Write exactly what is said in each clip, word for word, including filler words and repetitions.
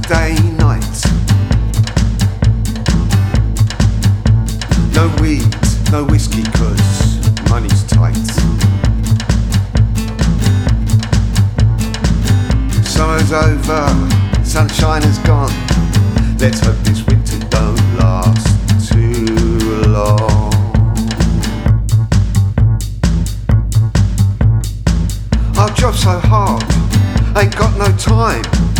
day, night. No weed, no whiskey, cause money's tight. Summer's over, sunshine is gone. Let's hope this winter don't last too long. Our job's so hard, ain't got no time.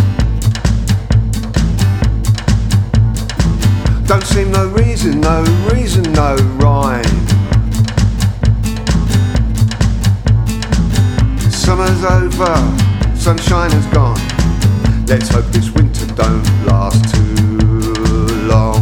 Don't seem no reason, no reason, no rhyme. Summer's over, sunshine is gone. Let's hope this winter don't last too long.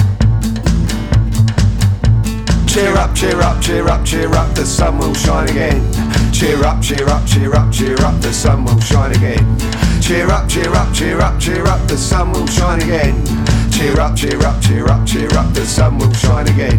Cheer up, cheer up, cheer up, cheer up, the sun will shine again. Cheer up, cheer up, cheer up, cheer up, the sun will shine again. Cheer up, cheer up, cheer up, cheer up, the sun will shine again. Cheer up, cheer up, cheer up, cheer up, the sun will shine again.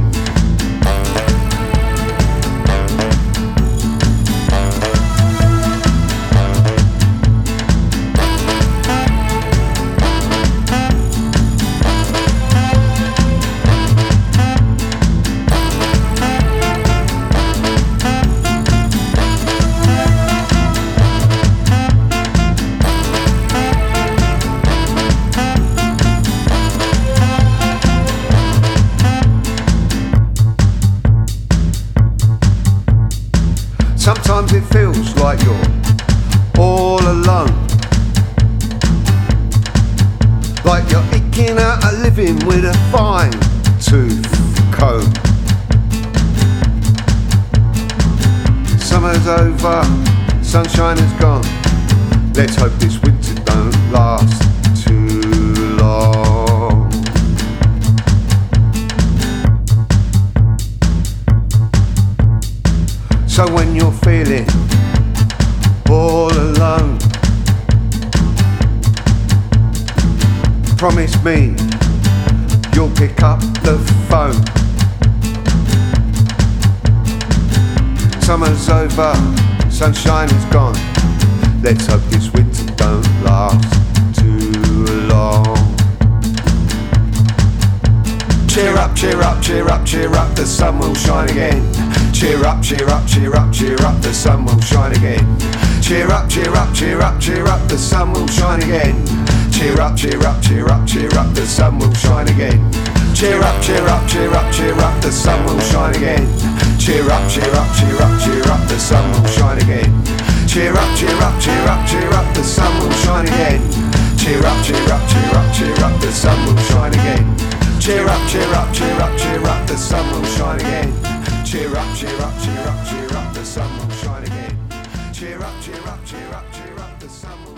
Sometimes it feels like you're all alone, like you're eking out a living with a fine tooth comb. Summer's over, sunshine is gone. Let's hope this winter don't last too long. So when you're feeling all alone, promise me you'll pick up the phone. Summer's over, sunshine is gone. Let's hope this winter don't last too long. Cheer up, cheer up, cheer up, cheer up, the sun will shine again. Cheer up, cheer up, cheer up, cheer up, the sun will shine again. Cheer up, cheer up, cheer up, cheer up, the sun will shine again. Cheer up, cheer up, cheer up, cheer up, the sun will shine again. Cheer up, cheer up, cheer up, cheer up, the sun will shine again. Cheer up, cheer up, cheer up, cheer up, the sun will shine again. Cheer up, cheer up, cheer up, cheer up, the sun will shine again. Cheer up, cheer up, cheer up, cheer up, the sun will shine again. Cheer up, cheer up, cheer up, cheer up, the sun will shine again. Cheer up, cheer up, cheer up, cheer up, the sun will shine again. Cheer up, cheer up, cheer up, cheer up, the sun will